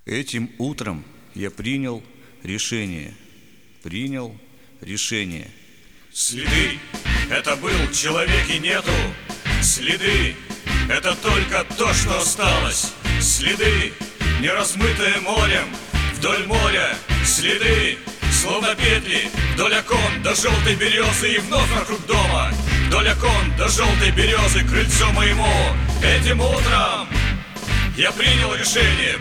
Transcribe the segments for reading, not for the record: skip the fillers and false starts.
Этим утром я принял решение. Следы — это был человек и нету. Следы — это только то, что осталось. Следы, не размытые морем, вдоль моря. Следы, словно петли, вдоль окон до желтой березы и вновь вокруг дома. Вдоль окон до желтой березы, крыльцо моему. Этим утром я принял решение.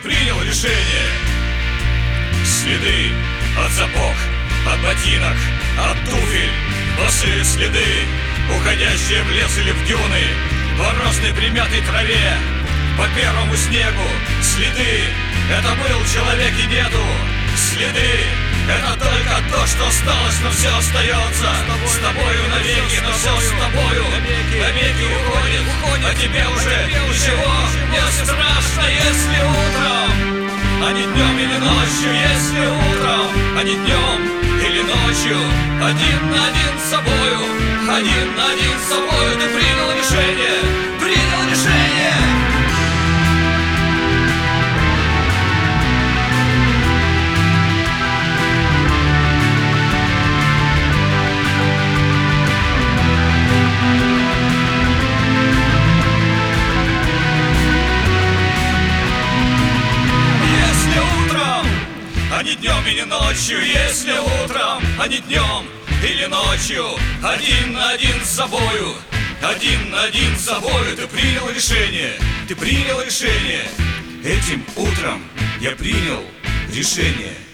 Следы от сапог, от ботинок, от туфель, босые следы, уходящие в лес или в дюны, по росной примятой траве, по первому снегу. Следы — это был человек и нету. Следы — это только то, что осталось, но все остается с тобою навеки, но все с тобою навеки уходит, а тебе уже ничего не страшно, если утром, а не днем или ночью, если утром, а не днем или ночью, один на один с собою, один на один с собою ты принял решение. А не днем или ночью, если утром, а не днем или ночью, один на один с собою, один на один с собою ты принял решение. Этим утром я принял решение.